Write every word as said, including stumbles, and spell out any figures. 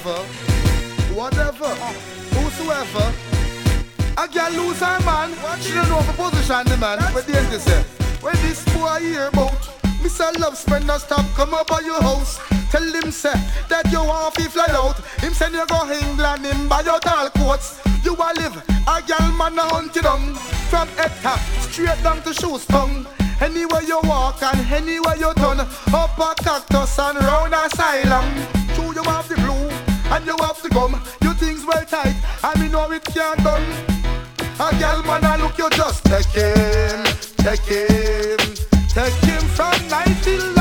whoever, whatever, whosoever. A girl lose her man, she don't know for position the man. What the end they say? When this boy hear about Mister Love Spend no stop come up by your house. Tell him say that you want to fly out. Him send you go England, him buy your tall coats. You a live, a girl man a hunt you down. From head top, straight down to shoes tongue. Anywhere you walk and anywhere you turn. Up a cactus and round asylum. True you have the blue and you have the gum. You things well tight, and me know it can't done. A girl man a look you just take him, take him, take him from night till